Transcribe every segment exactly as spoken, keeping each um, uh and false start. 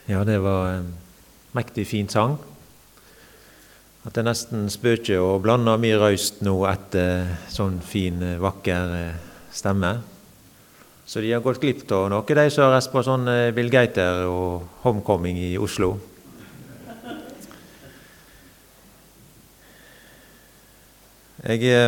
Ja, det var en mektig fin sang. At det nesten spøker og blander mye røyst nå etter sånn fin, vakker stemme. Så de har gått glipp av noe, de som har reist på sånn Bill Gator og Homecoming i Oslo. Jeg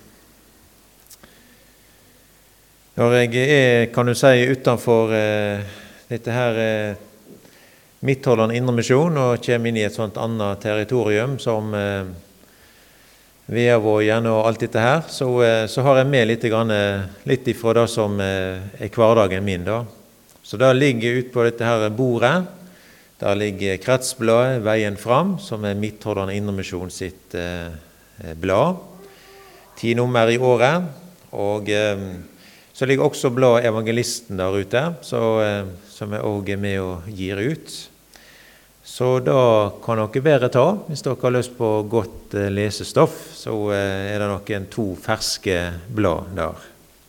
Når jeg er, kan du si, utenfor eh, dette her eh, Midtholland Indremisjon og kommer inn i et sånt annet territorium som eh, Veavågen og alt dette her, så, eh, så har jeg med litt, grann, litt ifra det som eh, er hverdagen min da. Så der ligger ut på dette her bordet, der ligger kretsbladet Veien fram, som er Midtholland Indremisjon sitt eh, blad. Ti nummer i året, og eh, så ligger også bladet Evangelisten der ute, så, eh, som jeg også er med og gir ut. Så da kan dere bedre ta, hvis dere har lyst på godt eh, lesestoff, så eh, er det noen to ferske blad der.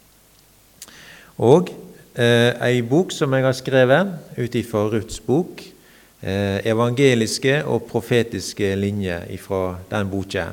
Og eh, en bok som jeg har skrevet, utifra Ruths bok, eh, evangeliske og profetiske linjer ifra den boka.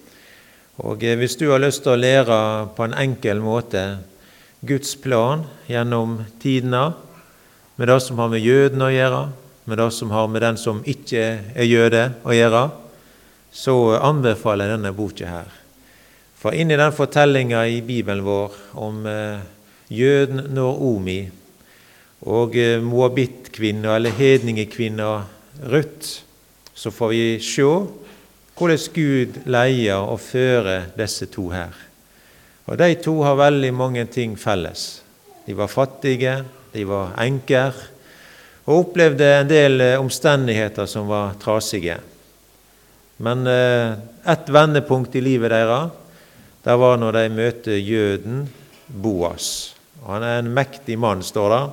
Og eh, hvis du har lyst til å lære på en enkel måte Guds plan gjennom tidene, med det som har med jøden å gjøre, med det som har med den som ikke er jøde å gjøre, så anbefaler jeg denne boka her. For inn i den fortellingen i Bibelen vår om eh, jøden Naomi og eh, Moabit-kvinna eller hedningekvinna Ruth, så får vi se hvordan Gud leier og fører disse to her. Og de to har veldig mange ting felles. De var fattige, de var enker, og opplevde en del omstendigheter som var trasige. Men eh, et vendepunkt i livet deres, det var når de møtte jøden Boas. Han er en mektig mann, står det.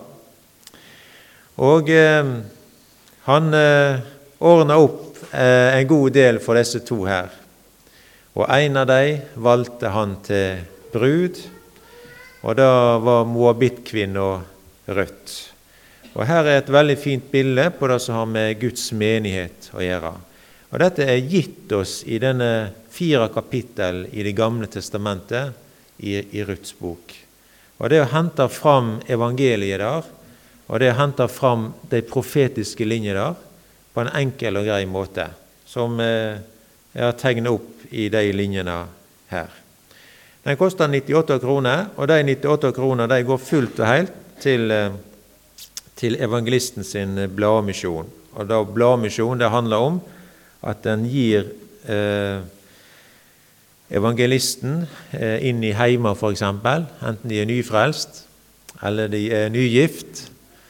Og eh, han eh, ordnet opp eh, en god del for disse to her. Og en av dem valgte han til brud, og da var Moabit-kvinna Ruth. Og her er et veldig fint bilde på det som har med Guds menighet å gjøre. Og dette er gitt oss i denne fire kapittel i det gamle testamentet i, i Ruths bok. Og det å hente fram evangeliet der, og det å hente fram de profetiske linjer der, på en enkel og grei måte, som eh, jeg har tegnet opp i de linjene her. Den koster nittiåtte kroner, og de nittiåtte kroner de går fullt og helt til, til evangelisten sin bladmisjon. Og da bladmisjon det handler om at den gir eh, evangelisten eh, inn i heimer for eksempel, enten de er nyfrelst, eller de er nygift,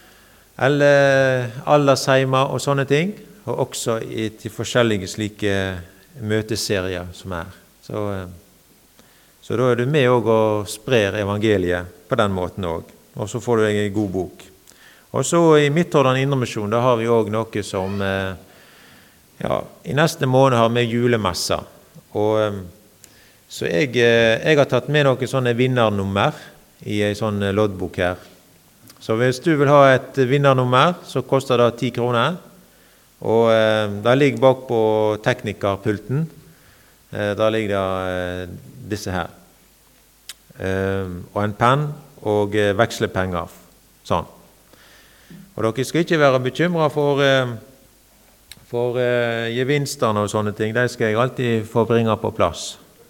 eller aldersheimer og sånne ting, og også i, til forskjellige slike møteserier som er. Så eh, Så da er du med og sprer evangeliet på den måten også. Og så får du deg en god bok. Og så i Midtholland Indremisjon, da har vi også noe som ja, i neste måned har med julemesser. Og så jeg, jeg har tatt med noen sånne vinnernummer i en sånn loddbok her. Så hvis du vil ha et vinnernummer, så koster det ti kroner. Og det ligger bak på teknikerpulten. Der ligger det disse her. Og en penn og vekslepenger. Sånn. Og dere skal ikke være bekymret for, for gevinstene og sånne ting. De skal jeg alltid få bringe på plass.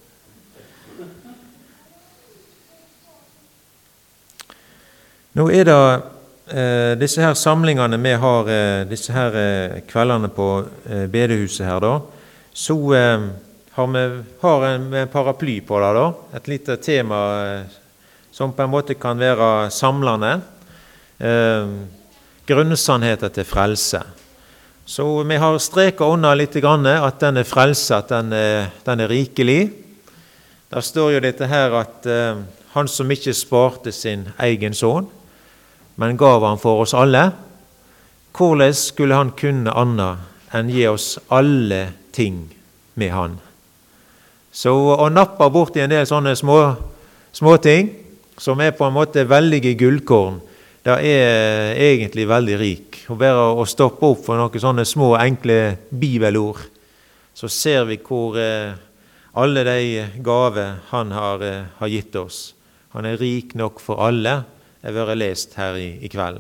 Nå er det eh, disse her samlingene vi har, eh, disse her eh, kveldene på eh, bedehuset her da, så eh, har vi har en, en paraply på det da, et lite tema eh, som på en måte kan være samlende, eh, grunnsannheter til frelse. Så vi har streket under litt grann at den er frelse, at den er, den er rikelig. Der står jo dette her at eh, han som ikke sparte sin egen sønn, men gav han for oss alle, hvordan skulle han kunne annet enn gi oss alle ting med han? Så å nappe bort i en del sånne små, små ting, som er på en måte veldige gullkorn, det er egentlig veldig rik. Og bare å stoppe opp for noen sånne små, enkle bibelord, så ser vi hvor eh, alle de gaver han har, eh, har gitt oss. Han er rik nok for alle, jeg har vært lest her i, i kveld.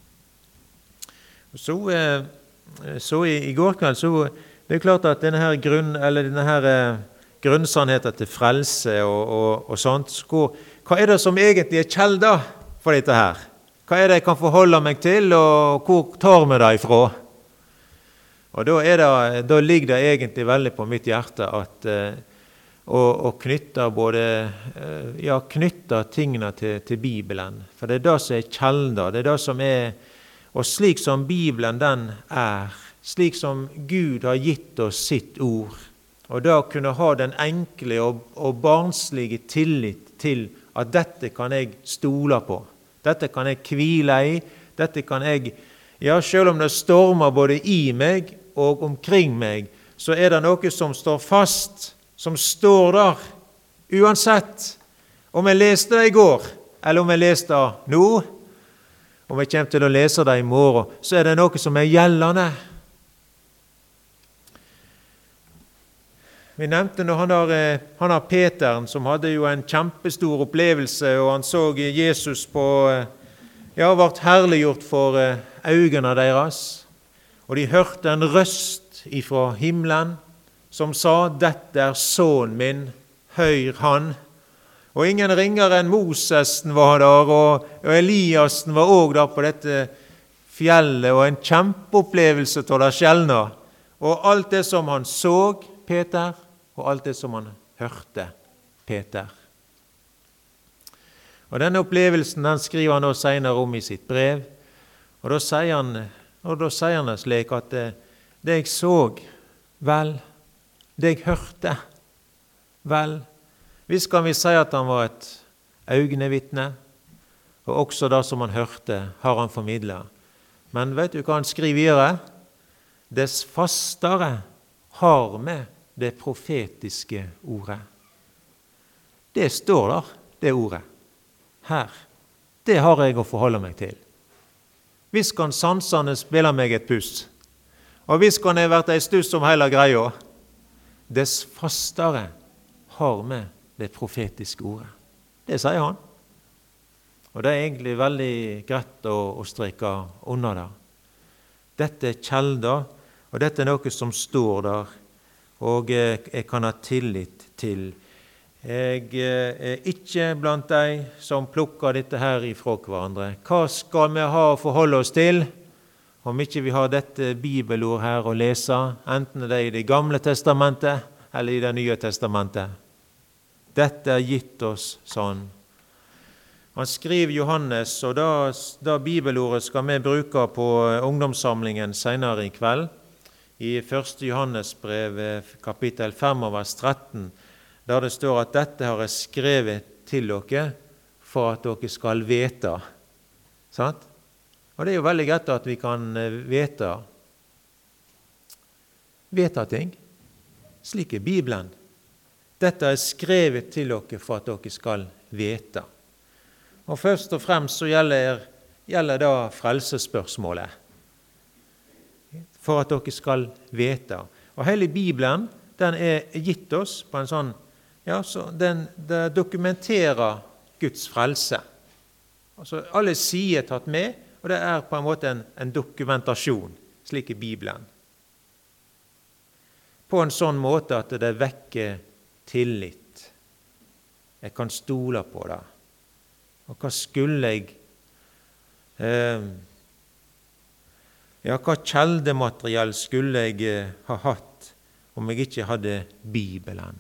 Så, eh, så i, i går kveld, så det er klart at denne her grunn, eller denne her eh, grunnsannheten til frelse og, og, og sånt, hvor, hva er det som egentlig er kjelda for dette her? Hva er det jeg kan forholde meg til, og hvor tar vi det ifra? Og da, er det, da ligger det egentlig veldig på mitt hjerte at eh, å, å knytte både, eh, ja, knytte tingene til, til Bibelen. For det er det som er kjelda, det er det som er, og slik som Bibelen den er, slik som Gud har gitt oss sitt ord, og da kunne ha den enkle og, og barnslige tillit til at dette kan jeg stole på. Dette kan jeg hvile i, dette kan jeg, ja, selv om det stormer både i meg og omkring meg, så er det noe som står fast, som står der, uansett om jeg leste det i går, eller om jeg leste det nå, om jeg kommer til å lese det i morgen, så er det noe som er gjeldende. Vi nevnte når han har, han har Peteren, som hadde jo en kjempestor opplevelse, og han så Jesus på, ja, vart herliggjort for øynene deres. Og de hørte en røst ifra himmelen, som sa, dette er sønnen min, hør han. Og ingen ringere enn Mosesen var der, og, og Eliasen var også der på dette fjellet, og en kjempeopplevelse til det sjeldne. Og alt det som han så, Peter, og alt det som han hørte, Peter. Og denne opplevelsen den skriver han da senere om i sitt brev, og da sier han, og da sier han slik at det, det jeg så, vel, det jeg hørte, vel, hvis kan vi si at han var et øynevittne, og også det som han hørte, har han formidlet. Men vet du hva han skriver videre? Dess fastere har vi det profetiske ordet. Det står der, det ordet. Her. Det har jeg å forholde meg til. Hvis kan sansene spille meg et puss, og hvis kan jeg vært en stuss om hele greia, dess fastere har vi det profetiske ordet. Det sier han. Og det er egentlig veldig greit å, å streke under det. Dette er kjelder, og dette er noe som står der, og jeg kan ha tillit til. Jeg er ikke blant de som plukker dette her ifra hverandre. Hva skal vi ha å forholde oss til, om ikke vi har dette bibelord her å lese, enten det er i det gamle testamentet eller i det nye testamentet? Dette er gitt oss sånn. Han skriver Johannes, og da, da bibelordet skal vi bruke på ungdomssamlingen senere i kveld, i første Johannes brev, kapittel fem, vers tretten, der det står at dette har jeg skrevet til dere for at dere skal vite. Sant? Og det er jo veldig greit at vi kan vite, vite ting. Slik er Bibelen. Dette er skrevet til dere for at dere skal vite. Og først og fremst så gjelder, gjelder da frelsesspørsmålet. For at dere skal vite. Og hele Bibelen, den er gitt oss på en sånn, ja, så den, den dokumenterer Guds frelse. Altså alle sider tatt med, og det er på en måte en, en dokumentasjon, slik i Bibelen. På en sånn måte at det vekker tillit. Jeg kan stole på det. Og hva skulle jeg eh, Ja, hva kjeldemateriell skulle jeg eh, ha hatt om jeg ikke hadde Bibelen?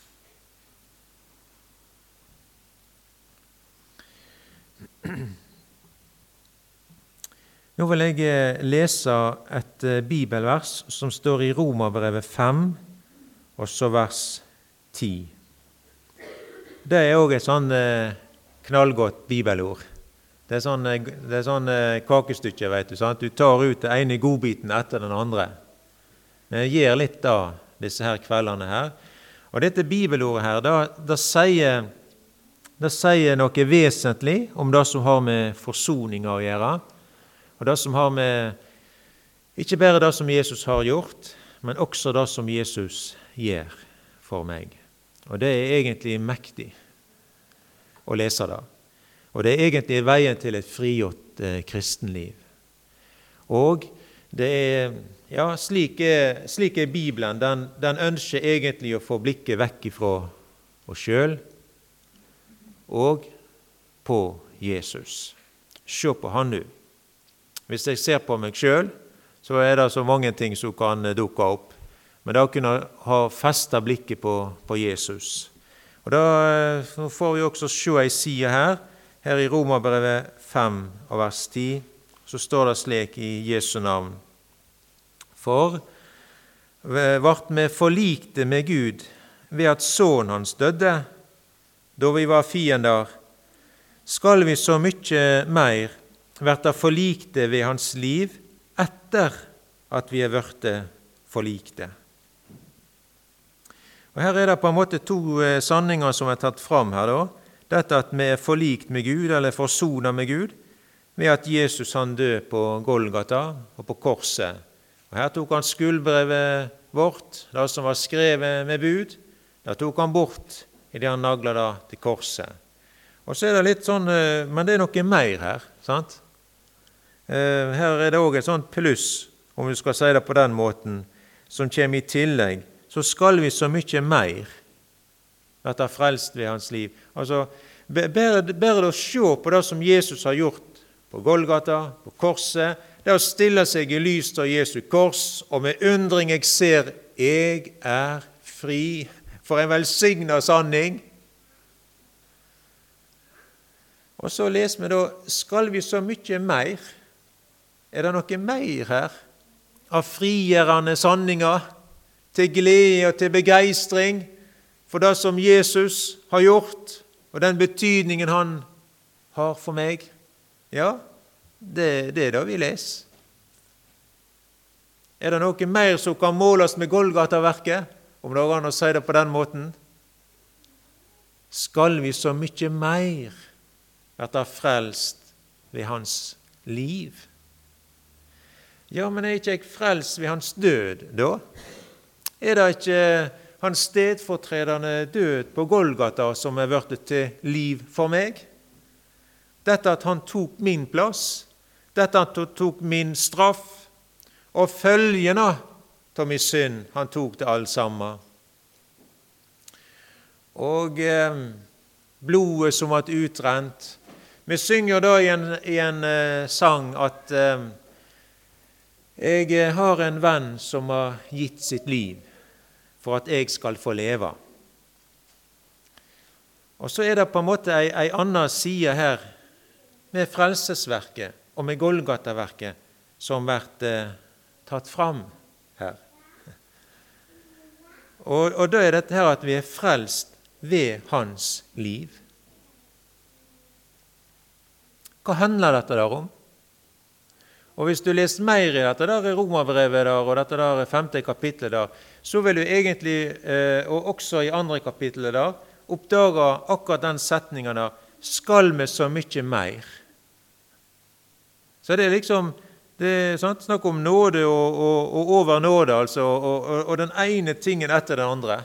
Nå vil jeg eh, lese et eh, bibelvers som står i Romerbrevet fem, og så vers ti. Det er også et sånn eh, knallgodt bibelord. Det er sånn, det er sånn kakestykke, vet du, sant? Du tar ut den ene godbiten etter den andre. Men jeg gjør litt da, disse her kveldene her. Og dette bibelordet her, da, da, sier, det sier noe vesentlig om det som har med forsoning å gjøre, og det som har med ikke bare det som Jesus har gjort, men også det som Jesus gjør for meg. Og det er egentlig mektig å lese det. Og det er egentlig veien til et frigjort eh, kristenliv. Og det er, ja, slik er, slik er Bibelen. Den, den ønsker egentlig å få blikket vekk fra oss selv og på Jesus. Se på han nu. Hvis jeg ser på meg selv, så er det så mange ting som kan dukke opp. Men da kunne ha festet blikket på, på Jesus. Og da får vi også se en side her. Her i Romerbrevet fem og vers ti, så står det slik i Jesu navn. For vart vi forlikte med Gud ved at sønnen hans døde, da vi var fiender, skal vi så mye mer verta forlikte ved hans liv etter at vi er vørte forlikte. Og her er det på en måte to eh, sanninger som er tatt fram her da. Dette at vi er forlikt med Gud, eller forsonet med Gud, ved at Jesus han død på Golgata og på korset. Og her tok han skuldbrevet vårt, det som var skrevet med bud, det tok han bort i det han naglet da til korset. Og så er det litt sånn, eh, men det er noe mer her, sant? Eh, her er det også et sånt pluss, om vi skal si det på den måten, som kommer i tillegg. Så skal vi så mye mer at det er frelst ved hans liv. Altså, bare, bare å se på det som Jesus har gjort på Golgata, på korset, det å stille seg i lys av Jesu kors, og med undring jeg ser, jeg er fri, for en velsignet sanning. Og så leser vi da, skal vi så mye mer? Er det noe mer her av frigjørende sanninger, til glede og til begeistring for det som Jesus har gjort, og den betydningen han har for meg? Ja, det, det er det vi leser. Er det noe mer som kan måles med Golgata-verket, om det går an å si det på den måten? Skal vi så mye mer være frelst ved hans liv? Ja, men er ikke jeg frelst ved hans død da? Er det ikke hans stedfortredende død på Golgata som er vært til liv for meg? Dette at han tok min plass, dette at han tok min straff, og følgene av min synd han tok det alle sammen. Og eh, blodet som var utrent. Vi synger da i en, i en eh, sang at eh, jeg har en venn som har gitt sitt liv for at jeg skal få leve. Og så er det på en måte en, en annen side her med frelsesverket og med Golgata-verket som vært eh, tatt fram her. Og, og da er dette her at vi er frelst ved hans liv. Hva handler dette der om? Og hvis du leser mer i dette der i Romerbrevet der, og dette der femte kapitlet der, så vil du egentlig, eh, og også i andre kapitlet der, oppdage akkurat den setningen der, skal vi så mye mer. Så det er liksom, det er sant, snakk om nåde og, og, og over nåde, altså, og, og, og den ene tingen etter den andre.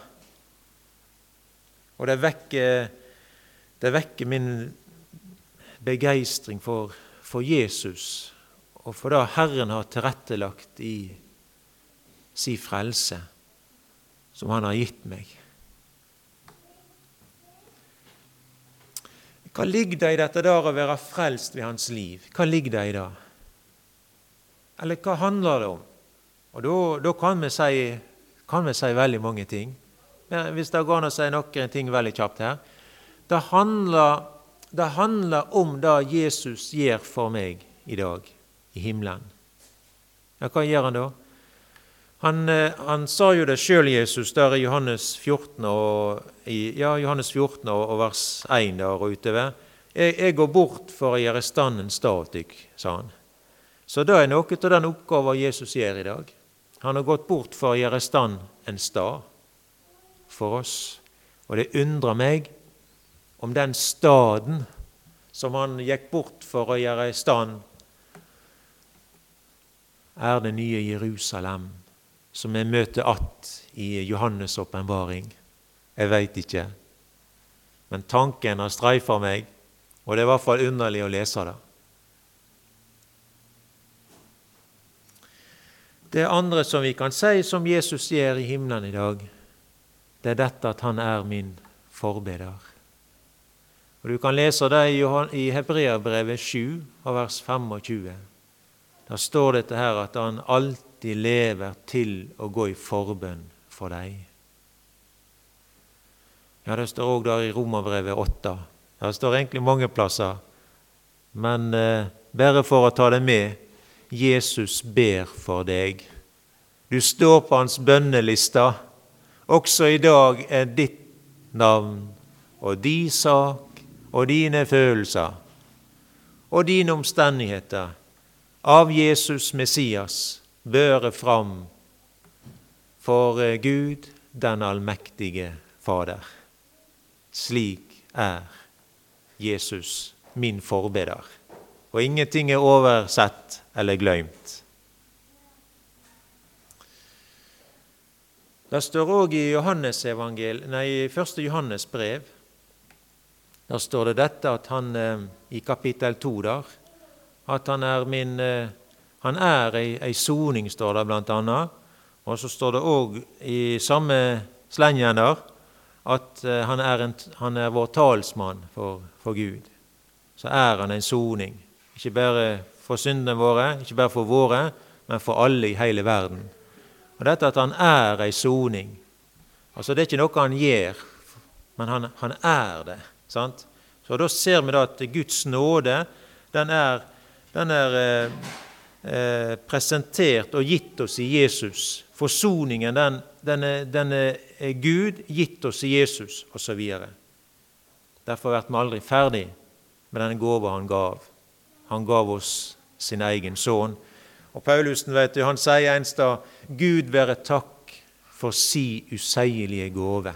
Og det vekker, det vekker min begeistring for, for Jesus, og for det Herren har tilrettelagt i sin frelse, som han har gitt meg. Hva ligger det i dette der å være frelst ved hans liv? Hva ligger det i det? Eller hva handler det om? Og da, da kan, vi si, kan vi si veldig mange ting. Men hvis det går an å si noen ting veldig kjapt her. Det handler, det handler om det Jesus gjør for meg i dag, i himmelen. Ja, hva gjør han da? Han, han sa jo det selv, Jesus, der i Johannes fjorten, og, i, ja, Johannes fjorten og, og vers én der og utover. Jeg, jeg går bort for å gjøre standen statik, sa han. Så det er noe av den oppgaven Jesus gjør i dag. Han har gått bort for å gjøre stand en stad for oss. Og det undrer meg om den staden som han gikk bort for å gjøre i stand, er det nye Jerusalem, som jeg møter att i Johannes åpenbaring. Jeg vet ikke, men tanken har streifet meg, og det er i hvert fall underlig å lese det. Det andre som vi kan si som Jesus gjør i himmelen i dag, det er dette at han er min forbeder. Og du kan lese det i Hebreerbrevet sju, vers tjuefem. Der står dette her at han alltid lever til å gå i forbønn for deg. Ja, det står også der i Romerbrevet åtte. Det står egentlig mange plasser, men eh, bare for å ta det med, Jesus ber for deg. Du står på hans bønnelista. Også i dag er ditt navn og din sak og dine følelser og dine omstendigheter av Jesus Messias børe fram for Gud, den allmektige Fader. Slik er Jesus min forbeder, og ingenting er oversett eller glemt. Det står også i Johannes evangel, nei, i første Johannes brev, der står det dette at han i kapittel to der, at han er min, han er ei, ei soning, står det blant annet, og så står det også i samme slengen der, at han er, en, han er vår talsmann for, for Gud. Så er han en soning, ikke bare for syndene våre, ikke bare for våre, men for alle i hele verden. Og dette at han er ei soning, altså det er ikke noe han gjør, men han, han er det, sant? Så da ser vi da at Guds nåde, den er, den er eh, eh, presentert og gitt oss i Jesus. Forsoningen, den, den, er, den er Gud gitt oss i Jesus, og så videre. Derfor ble vi aldri ferdig med den gåva han gav. Han gav oss sin egen sønn. Og Paulusen, vet du, han sier en sted, Gud være takk for si useilige gåve.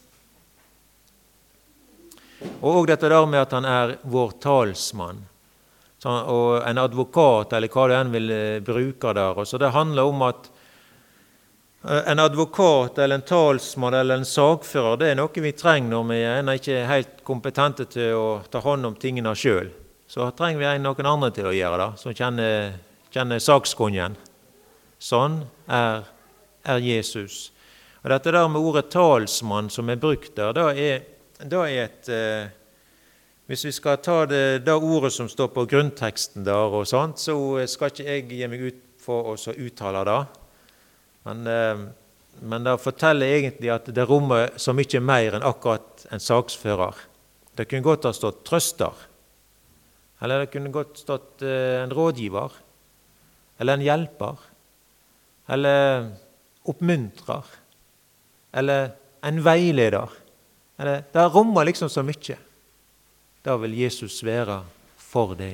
Og også dette der med at han er vår talsmann, så, og en advokat, eller hva du enn vil bruke der. Og så det handler om at en advokat, eller en talsmann, eller en sagfører, det er noe vi trenger når vi er ikke helt kompetente til å ta hånd om tingene selv. Så trenger vi noen andre til å gjøre det, som kjenner, kjenner sakskongen. Sånn er, er Jesus. Og dette der med ordet talsmann som er brukt der, da er, da er et, eh, hvis vi skal ta det, det ordet som står på grunnteksten der og sånt, så skal ikke jeg gi meg ut for å uttale det. Men, eh, men det forteller egentlig at det rommer så mye mer enn akkurat en saksfører. Det kunne godt ha stått trøster, eller det kunne godt stått eh, en rådgiver, eller en hjelper, eller oppmuntrer, eller en veileder. Eller, det rommer liksom så mye. Da vil Jesus være for deg.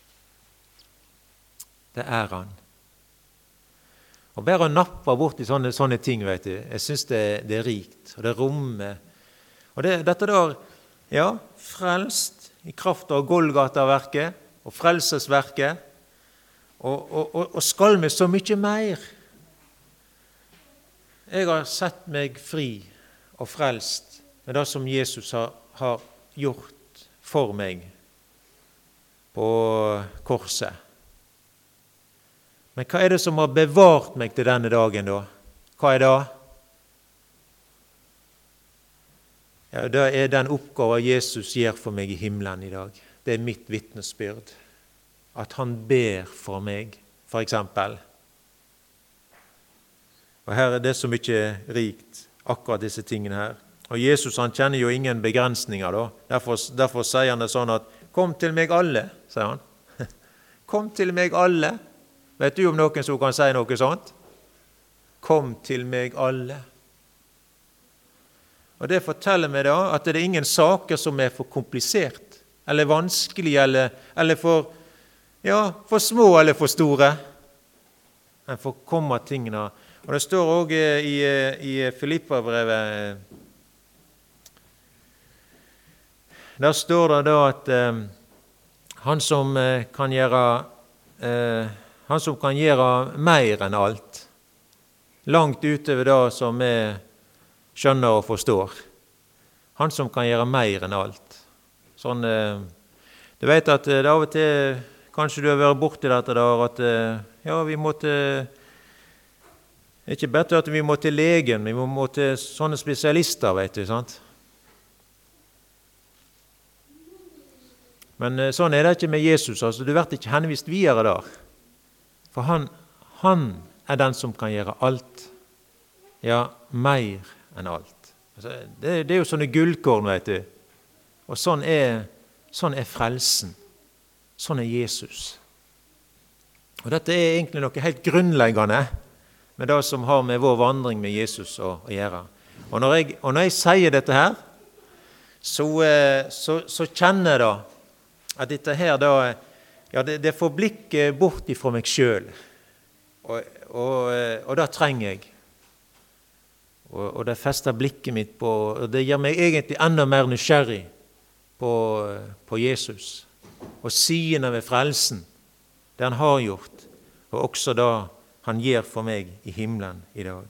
Det er han. Og bare å nappe bort i sånne, sånne ting, vet du, jeg synes det, det er rikt, og det rommer. Og det, dette der, ja, frelst i kraft av Golgata-verket og frelsesverket, og, og, og, og skal vi så mye mer. Jeg har sett meg fri og frelst med det som Jesus har, har gjort for meg på korset. Men hva er det som har bevart meg til denne dagen da? Hva er det? Ja, det er den oppgaven Jesus gjør for meg i himmelen i dag. Det er mitt vitnesbyrd. At han ber for meg, for eksempel. Og her er det så mye rikt, akkurat disse tingene her. Og Jesus, han kjenner jo ingen begrensninger da. Derfor, derfor sier han det sånn at, kom til meg alle, sier han. Kom til meg alle. Vet du om noen som kan si noe sånt? Kom til meg alle. Og det forteller meg da at det er ingen saker som er for komplisert, eller vanskelig, eller, eller for, ja, for små eller for store. En får komme tingene. Og det står også i, i Filipperbrevet, Der står det da at eh, han som eh, kan gjøre eh, han som kan gjøre mer enn alt, langt utover det som vi skjønner og forstår. Han som kan gjøre mer enn alt. Sånn, eh, du vet at det av og til, kanskje du har vært borti dette der, at eh, ja, vi måtte, ikke bare at vi må til legen, vi må til sånne spesialister, vet du, sant? Men eh, sånn er det ikke med Jesus, altså du blir ikke henvist videre der. For han, han er den som kan gjøre alt, ja, mer enn alt. Altså, det, det er jo sånne gullkorn, vet du. Og sånn er, sånn er frelsen. Sånn er Jesus. Og dette er egentlig noe helt grunnleggende med det som har med vår vandring med Jesus å, å gjøre. Og når, jeg, og når jeg sier dette her, så, så, så kjenner jeg da at dette her da, ja, det, det får blikket bort ifra meg selv. Og, og, og det trenger jeg. Og, og det fester blikket mitt på, og det gjør meg egentlig enda mer nysgjerrig på, på Jesus. Og sidene ved frelsen, det han har gjort, og også det han gjør for meg i himmelen i dag.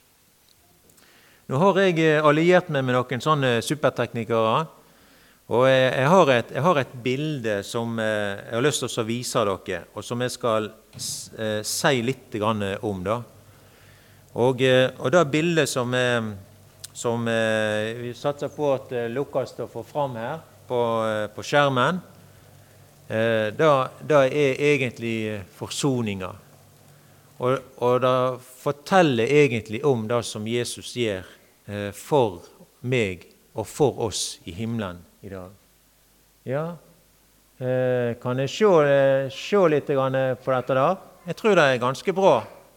Nå har jeg alliert meg med noen sånne superteknikere, og jeg, jeg, har et, jeg har et bilde som jeg har lyst til å vise dere, og som jeg skal eh, si litt om da. Og, og det bildet som, eh, som eh, vi satser på at eh, Lukas står for fram her på, eh, på skjermen, eh, det, det er egentlig forsoninga. Og, og det forteller egentlig om det som Jesus gjør eh, for meg og for oss i himmelen i dag. Ja, eh, kan jeg se, eh, se litt på dette da? Jeg tror det er ganske bra.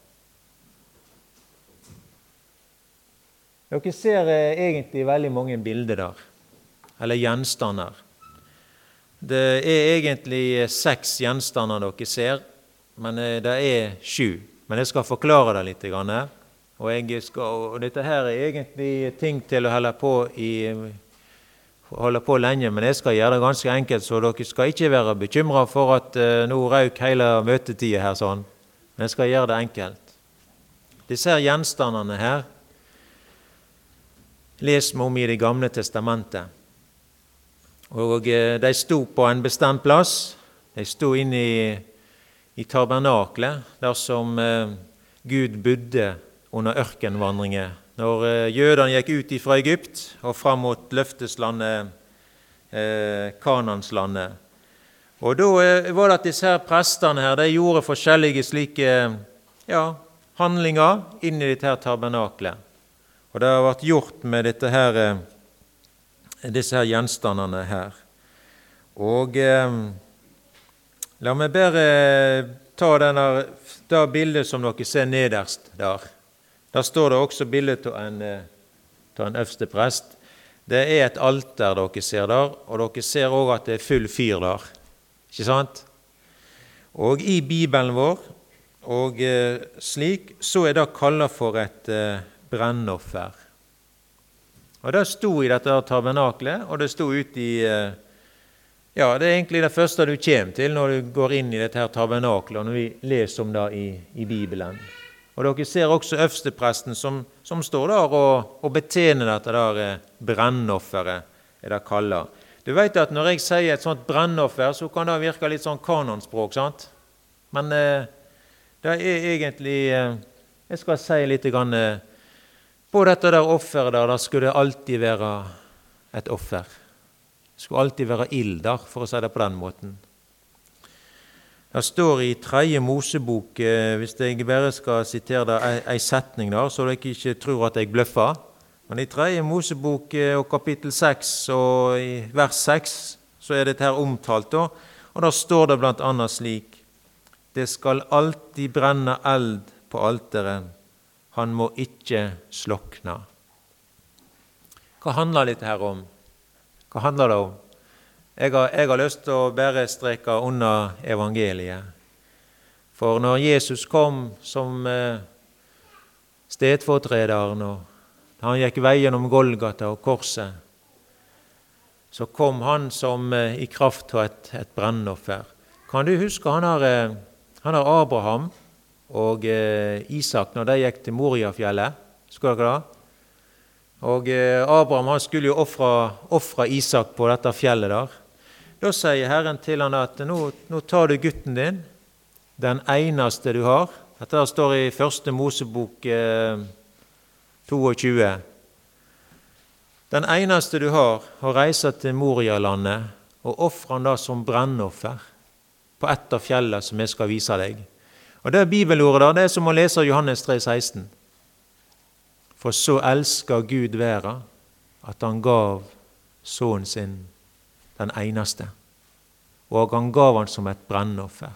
Dere ser eh, egentlig veldig mange bilder der, eller gjenstander. Det er egentlig seks gjenstander dere ser, men eh, det er sju. Men jeg skal forklare det litt grann. Og, jeg skal, og dette her er egentlig ting til å holde på i holde på lenge, men jeg skal gjøre det ganske enkelt, så dere skal ikke være bekymret for at uh, nå røk hele møtetiden her sånn. Men jeg skal gjøre det enkelt. Disse her gjenstandene her les vi om i Det gamle testamentet. Og uh, de sto på en bestemt plass. De sto inne i, i tabernaklet, der som uh, Gud bodde under ørkenvandringen. Når eh, jødene gikk ut fra Egypt og fram mot løfteslandet, eh, Kananslandet. Og da eh, var det at disse her prestene her, de gjorde forskjellige slike ja, handlinger inn i dette her tabernaklet. Og det har vært gjort med dette her, eh, disse her gjenstandene her. Og eh, la meg bare ta denne, det bildet som dere ser nederst der. Der står det også bildet av en, av en øverste prest. Det er et alter dere ser der, og dere ser også at det er full fyr der. Ikke sant? Og i Bibelen vår, og eh, slik, så er det kallet for et eh, brennoffer. Og det sto i dette tabernaklet, og det sto ut i, eh, ja, det er egentlig det første du kommer til når du går inn i dette her tabernaklet, og når vi leser om det i, i Bibelen. Og dere ser også øverstepresten som, som står der og, og betjener dette der brennofferet, er det kallet. Du vet at når jeg sier et sånt brennoffer, så kan det virke litt sånn kanonspråk, sant? Men eh, det er egentlig, eh, jeg skal si litt grann, eh, på dette der offeret der, da skulle det alltid være et offer. Det skulle alltid være ild der, for å si det på den måten. Det står i tredje Mosebok, eh, hvis jeg bare skal sitere det, en, en setning der, så dere ikke tror at jeg bløffer. Men i tredje Mosebok eh, og kapittel seks og i vers seks, så er dette her omtalt da, og da står det blant annet slik: det skal alltid brenne eld på alteret, han må ikke slokne. Hva handler dette her om? Hva handler det om? Jeg har, jeg har lyst til å bare streke under evangeliet. For når Jesus kom som eh, stedfortrederen, og han gikk veien om Golgata og korset, så kom han som i kraft av et, et brennoffer. Kan du huske han har, han har Abraham og Isak når de gikk til Moriafjellet? Skal dere da? Og Abraham han skulle jo offre, offre Isak på dette fjellet der. Da sier Herren til han at nå, nå tar du gutten din, den eneste du har. Dette står i første Mosebok eh, tjueto. Den eneste du har, har reist til Morialandet og offrer han da som brennoffer på ett av fjellene som jeg skal vise deg. Og det bibelordet da, det er som å lese Johannes tre seksten. For så elsker Gud verden, at han gav sønnen sin, den eneste, og han gav han som et brennoffer.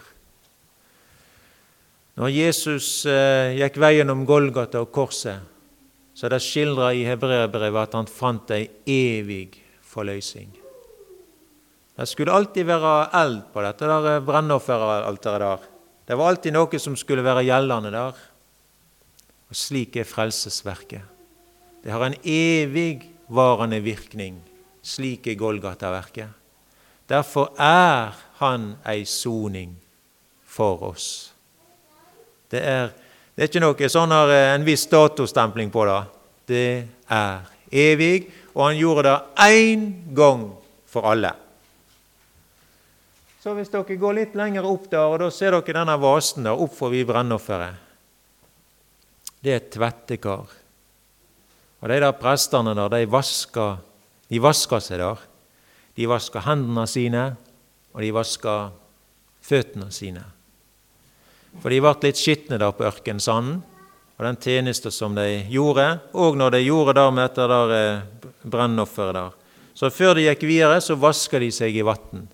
Når Jesus eh, gikk veien om Golgata og korset, så er det skildret i Hebreerbrevet at han fant en evig forløsning. Det skulle alltid være eld på dette der brennofferalteret der. Det var alltid noe som skulle være gjeldende der. Og slik er frelsesverket. Det har en evig varende virkning. Slik er Golgata-verket. Derfor er han ei soning for oss. Det er, det er ikke noe sånn her, en viss datostempling på det. Det er evig, og han gjorde det en gang for alle. Så hvis dere går litt lenger opp der, og da ser dere denne vasen der, opp forbi brennofferet. Det er et tvettekar. Og de der presterne der, de vasker, de vasker seg der. De vasker hendene sine, og de vasker føttene sine. For de ble litt skittne der på ørkensanden, og den tjeneste som de gjorde, og når de gjorde der med dette der brennofferet der. Så før de gikk videre, så vasker de seg i vatten.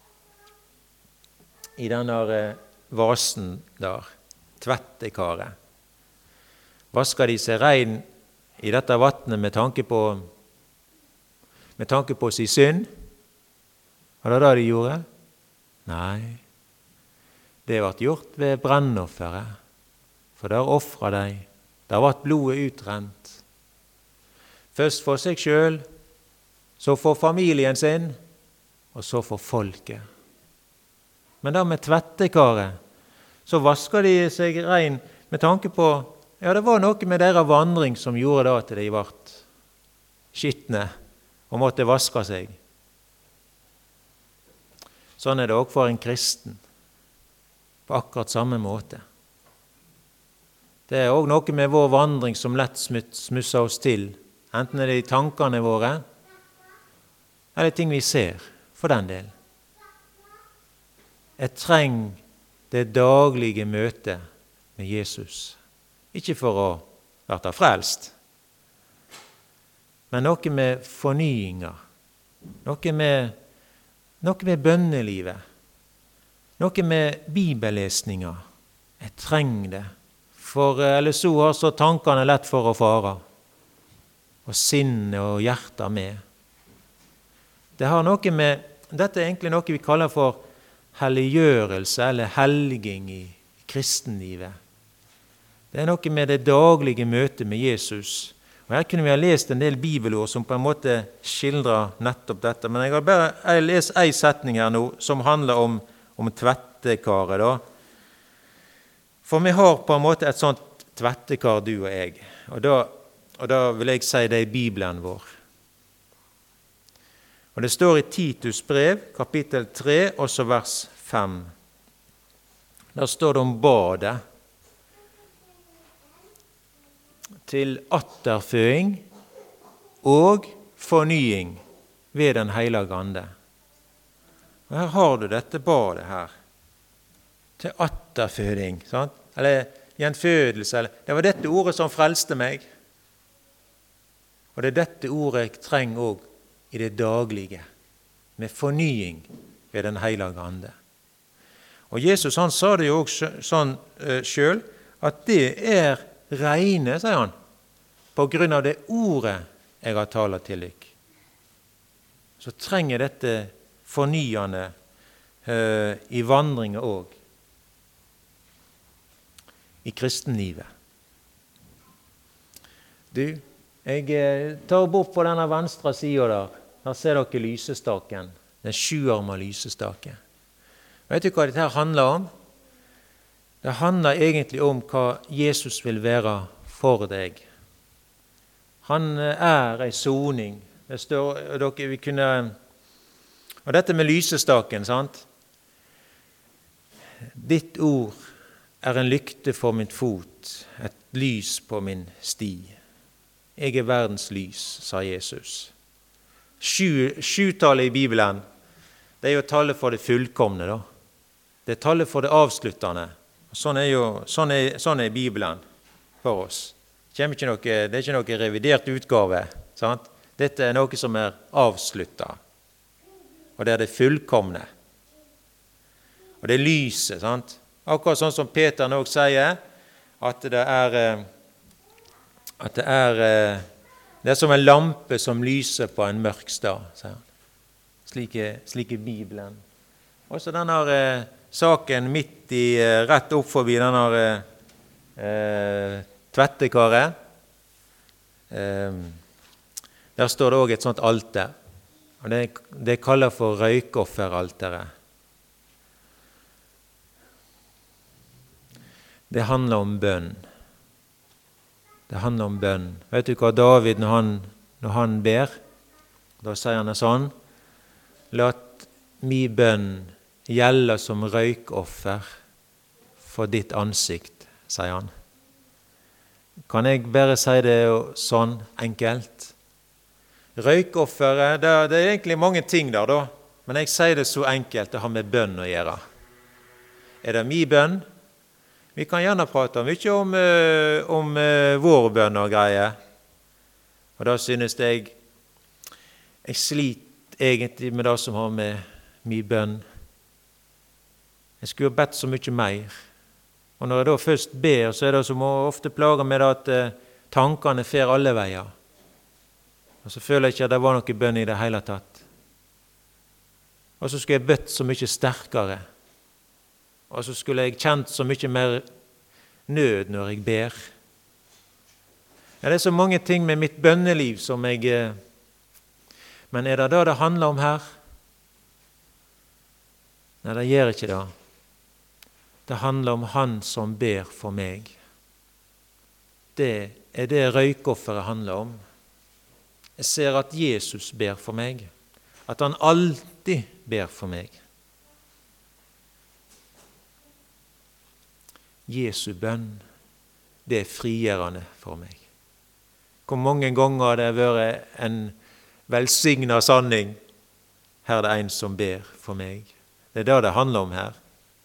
I denne vasen der, tvettekaret. Vasker de seg rein i dette vattnet med tanke på, med tanke på sin synd? Var det det de gjorde? Nei. Det ble gjort ved brennofferet, for der offret de. Der ble blodet utrent. Først for seg selv, så for familien sin, og så for folket. Men da med tvettekaret, så vasker de seg rein med tanke på, ja, det var noe med deres vandring som gjorde da at de ble skittne og måtte vaske seg. Sånn er det også for en kristen, på akkurat samme måte. Det er også noe med vår vandring som lett smusser oss til, enten er det i tankene våre, eller ting vi ser, for den del. Jeg trenger det daglige møtet med Jesus. Ikke for å være frelst, men noe med fornyinger, noe med, noe med bønnelivet, noe med bibellesninger. Jeg trenger det, for ellers så har så tankene lett for å fare, og sinne og hjertet med. Det har noe med, dette er egentlig noe vi kaller for helliggjørelse eller helging i kristenlivet. Det er noe med det daglige møtet med Jesus. Og her kunne vi ha lest en del bibelord som på en måte skildrer nettopp dette. Men jeg har bare lest en setning her nå som handler om, om tvettekaret. Da. For vi har på en måte et sånt tvettekar, du og jeg. Og da, og da vil jeg si det i Bibelen vår. Og det står i Titus brev, kapittel tre, også vers fem. Der står det om badet. Til atterføing og fornying ved den hellige ande. Og her har du dette badet her. Til atterføing, sant? Eller gjenfødelse. Eller. Det var dette ordet som frelste meg. Og det er dette ordet jeg trenger også i det daglige, med fornying ved den hellige ande. Og Jesus han sa det jo også sånn uh, selv, at det er reine, sier han, på grunn av det ordet jeg har talt til deg. Så trenger dette fornyende uh, i vandringen også, i kristenlivet. Du, jeg tar bort på denne venstre siden der, Her ser dere lysestaken, den sjuarma lysestake. Vet du hva dette handler om? Det handler egentlig om hva Jesus vil være for deg. Han er en soning. Det står, dere, vi kunne, og dette med lysestaken, sant? Ditt ord er en lykte for min fot, et lys på min sti. Jeg er verdens lys, sa Jesus. Sju, sjutallet i Bibelen, det er jo tallet for det fullkomne, da. Det er tallet for det avsluttende. Sånn er jo, sånn er, sånn er Bibelen for oss. Det, ikke noe, det er ikke noe revidert utgave, sant? Dette er noe som er avsluttet, og det er det fullkomne. Og det er lyset, sant? Akkurat sånn som Peter nå sier, at det er, at det er, det er som en lampe som lyser på en mørk stad, sier han. Slik er, slik er Bibelen. Og så denne eh, saken midt i, eh, rett opp forbi denne eh, tvettekaret. Eh, der står det også et sånt alter. Og det, det kaller for røykofferalteret. Det handler om bønn. Det handler om bønn. Vet du hva David, når han, når han ber, da sier han det sånn: «Lat mi bønn gjelde som røykoffer for ditt ansikt», sier han. Kan jeg bare si det sånn enkelt? Røykofferet, det, det er egentlig mange ting der da, men jeg sier det så enkelt, det har med bønn å gjøre. Er det min bønn? Vi kan gjerne prate mye om, om vår bønn og greier. Og da synes jeg, jeg sliter egentlig med det som har med min bønn. Jeg skulle ha bedt så mye mer. Og når jeg da først ber, så er det som å ofte plage med det at eh, tankene fer alle veier. Og så føler jeg ikke at det var noe bønn i det hele tatt. Og så skulle jeg bedt så mye sterkere. Og så skulle jeg kjent så mye mer nød når jeg ber. Ja, det er så mange ting med mitt bønneliv som jeg... Eh, men er det da det handler om her? Nei, det gjør ikke det. Det handler om han som ber for meg. Det er det røykofferet handler om. Jeg ser at Jesus ber for meg. At han alltid ber for meg. Jesu bønn, det er frigjørende for meg. Hvor mange ganger det har vært en velsignet sanning, her er det en som ber for meg. Det er det det handler om her.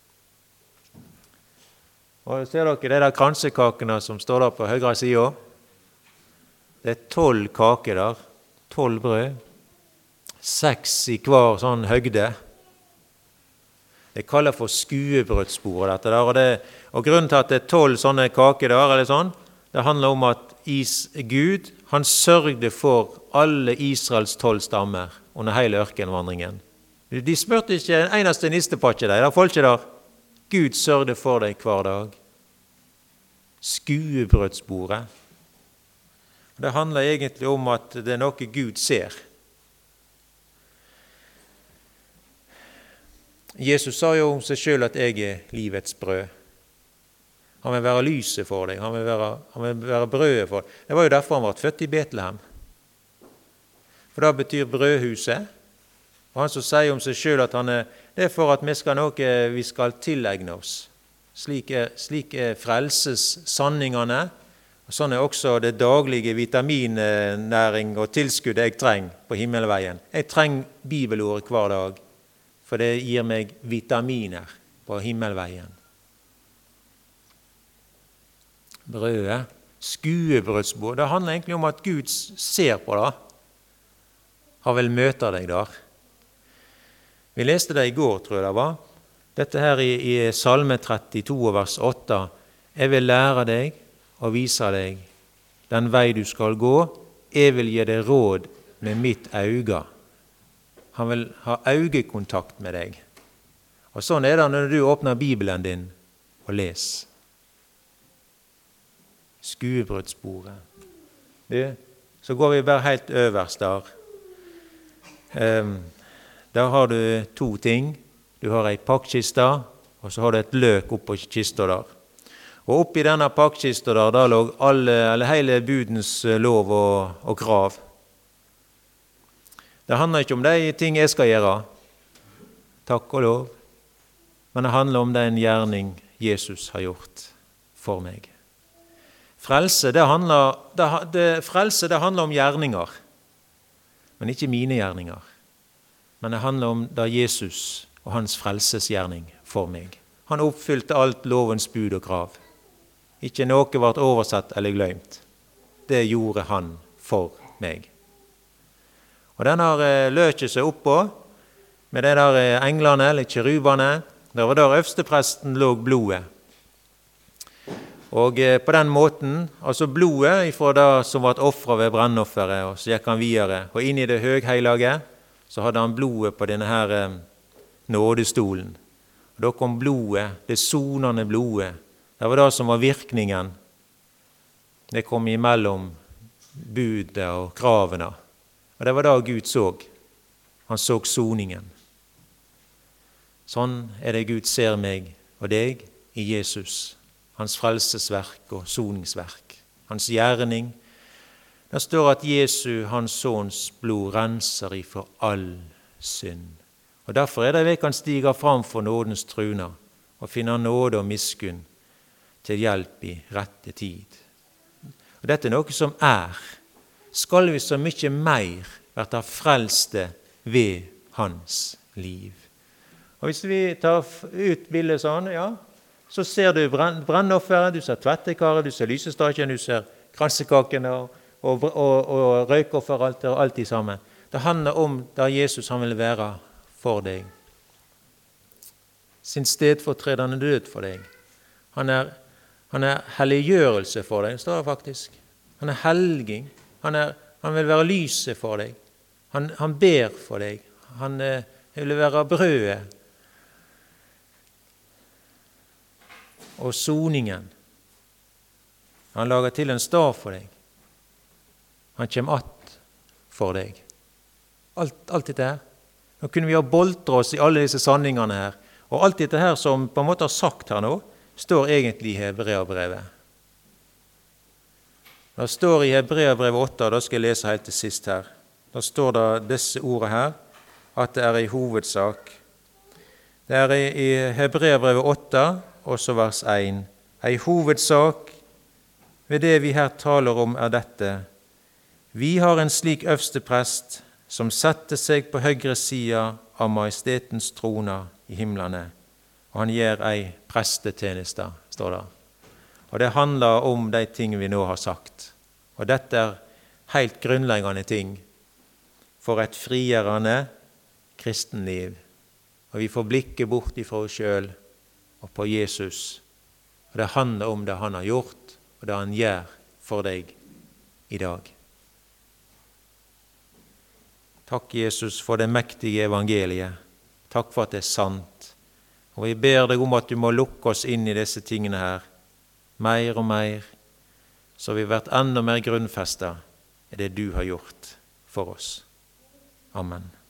Og ser dere det der kransekakene som står der på høyre siden? Det er tolv kaker der, tolv brød, seks i hver sånn høgde. Det kaller for skuebrødsbord, dette der. Og, det, og grunnen til at det er tolv sånne kaker der, eller sånn, det handler om at is, Gud, han sørgde for alle Israels tolv stammer under hele ørkenvandringen. De smørte ikke en eneste nistepakke der, det folk ikke der. Gud sørgde for deg hver dag. Skuebrødsbordet. Det handler egentlig om at det er noe Gud ser. Jesus sa jo om seg selv at jeg er livets brød. Han vil være lyset for deg, han vil være, han vil være brødet for deg. Det var jo derfor han ble født i Betlehem. For det betyr brødhuset. Og han som sier om seg selv at han er, det er for at vi skal noe vi skal tilegne oss. Slik er, slik er frelses sanningene, og sånn er også det daglige vitaminnæring og tilskudd jeg trenger på himmelveien. Jeg trenger bibelordet hver dag, for det gir meg vitaminer på himmelveien. Brødet, skuebrødsbord, det handler egentlig om at Gud ser på det. Han vil møte deg der. Vi leste det i går, tror jeg det var. Dette her i, i Salme trettito, vers åtte. Jeg vil lære deg og vise deg den vei du skal gå. Jeg vil gi deg råd med mitt auge. Han vil ha øyekontakt med deg. Og sånn er det når du åpner Bibelen din og leser. Skuebrødsbordet. Så går vi bare helt øverst der. Eh, der har du to ting. Du har ei pakkista, og så har du et løk oppå kista der. Og oppi denne pakkista der, der lå alle, eller hele budens lov og, og krav. Det handler ikke om de ting jeg skal gjøre, takk og lov, men det handler om den gjerning Jesus har gjort for meg. Frelse, det handler, det, det, frelse, det handler om gjerninger, men ikke mine gjerninger. Men det handler om da Jesus og hans frelsesgjerning for meg. Han oppfylte alt lovens bud og krav. Ikke noe ble oversett eller glemt. Det gjorde han for meg. Og den har løket seg oppå med de der englene, eller kjerubene. Det var der øverstepresten lå blodet. Og på den måten, altså blodet fra det som var et offer ved brennofferet, og så gikk han videre. Og inn i det høgheilige, så hadde han blodet på denne her nådestolen. Og da kom blodet, det sonende blodet. Det var det som var virkningen. Det kom imellom budet og kravene. Og det var det Gud så. Han så soningen. Sånn er det Gud ser meg og deg i Jesus. Hans frelsesverk og soningsverk. Hans gjerning. Det står at Jesu, hans sønns blod, renser ifra all synd. Og derfor er det vi kan stige fram for nådens truna og finne nåde og miskunn til hjelp i rette tid. Og dette er noe som er. Skal vi så mye mer være frelste ved hans liv. Og hvis vi tar ut bildet sånn, ja, så ser du brennofferet, du ser tvettekaret, du ser lysestaken, du ser kransekakene og, og, og, og røykoffer, alt, alt i sammen. Det handler om da Jesus han vil være for deg. Sin stedfortredende død for deg. Han er, han er helliggjørelse for deg, står det faktisk. Han er helging. Han, er, han vil være lyset for deg. Han, han ber for deg. Han eh, vil være brødet. Og soningen. Han lager til en stav for deg. Han kommer att for deg. Alt, alt dette her. Nå kunne vi ha boltre oss i alle disse sanningene her. Og alt dette her som på en måte har sagt her nå, står egentlig i Hebreabrevet. Det står i Hebreabrevet åtte, og da skal jeg lese helt til sist her. Da står det disse ordene her, at det er i hovedsak. Det er i Hebreabrevet åtte, også vers én. Ei hovedsak ved det vi her taler om er dette. Vi har en slik øversteprest som setter seg på høyre sida av majestetens trona i himlene, og han gjør ei prestetjeneste, står det. Og det handler om de ting vi nå har sagt. Og dette er helt grunnleggende ting for et frigjørende kristenliv. Og vi får blikket bort ifra oss selv og på Jesus. Og det handler om det han har gjort, og det han gjør for deg i dag. Takk, Jesus, for det mektige evangeliet. Takk for at det er sant. Og vi ber deg om at du må lukke oss inn i disse tingene her, mer og mer, så vi blir enda mer grunnfestet i det du har gjort for oss. Amen.